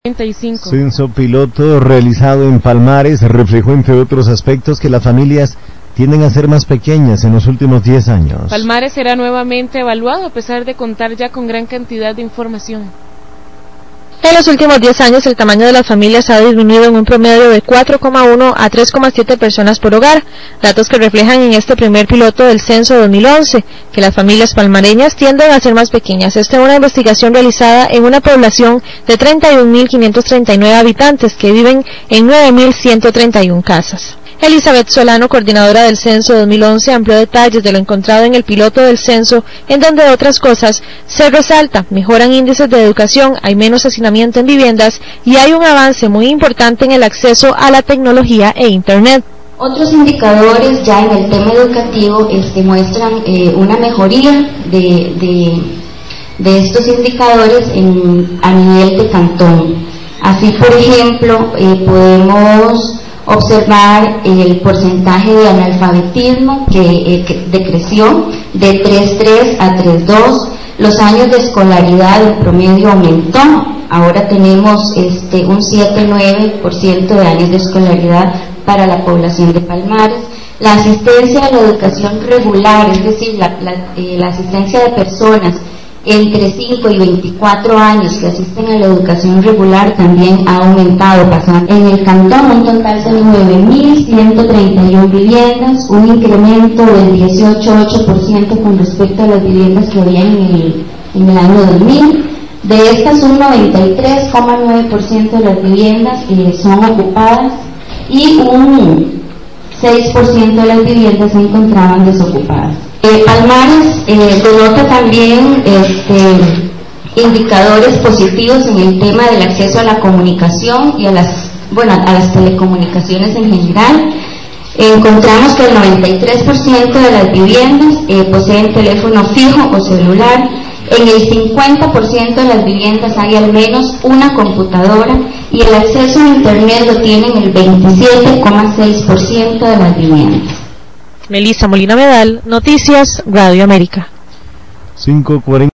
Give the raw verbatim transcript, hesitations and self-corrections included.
treinta y cinco. Censo piloto realizado en Palmares reflejó, entre otros aspectos, que las familias tienden a ser más pequeñas en los últimos diez años. Palmares será nuevamente evaluado a pesar de contar ya con gran cantidad de información. En los últimos diez años, el tamaño de las familias ha disminuido en un promedio de cuatro coma uno a tres coma siete personas por hogar, datos que reflejan en este primer piloto del censo dos mil once, que las familias palmareñas tienden a ser más pequeñas. Esta es una investigación realizada en una población de treinta y un mil quinientos treinta y nueve habitantes que viven en nueve mil ciento treinta y una casas. Elizabeth Solano, coordinadora del Censo dos mil once, amplió detalles de lo encontrado en el piloto del censo, en donde, de otras cosas, se resalta, mejoran índices de educación, hay menos hacinamiento en viviendas y hay un avance muy importante en el acceso a la tecnología e Internet. Otros indicadores ya en el tema educativo este, muestran eh, una mejoría de, de, de estos indicadores en, a nivel de cantón. Así, por ejemplo, eh, podemos observar el porcentaje de analfabetismo que, eh, que decreció de tres punto tres a tres punto dos, los años de escolaridad en promedio aumentó, ahora tenemos este, un siete punto nueve por ciento de años de escolaridad para la población de Palmares. La asistencia a la educación regular, es decir, la, la, eh, la asistencia de personas entre cinco y veinticuatro años que asisten a la educación regular también ha aumentado, pasando en el cantón un total de nueve mil ciento treinta y una viviendas, un incremento del dieciocho coma ocho por ciento con respecto a las viviendas que había en el, en el año dos mil. De estas, un noventa y tres coma nueve por ciento de las viviendas eh, son ocupadas y un seis por ciento de las viviendas se encontraban desocupadas. Eh, Palmares eh, denota también este, indicadores positivos en el tema del acceso a la comunicación y a las, bueno, a las telecomunicaciones en general. Eh, encontramos que el noventa y tres por ciento de las viviendas eh, poseen teléfono fijo o celular. En el cincuenta por ciento de las viviendas hay al menos una computadora y el acceso a Internet lo tienen el veintisiete coma seis por ciento de las viviendas. Melissa Molina Medal, Noticias Radio América. cinco cuarenta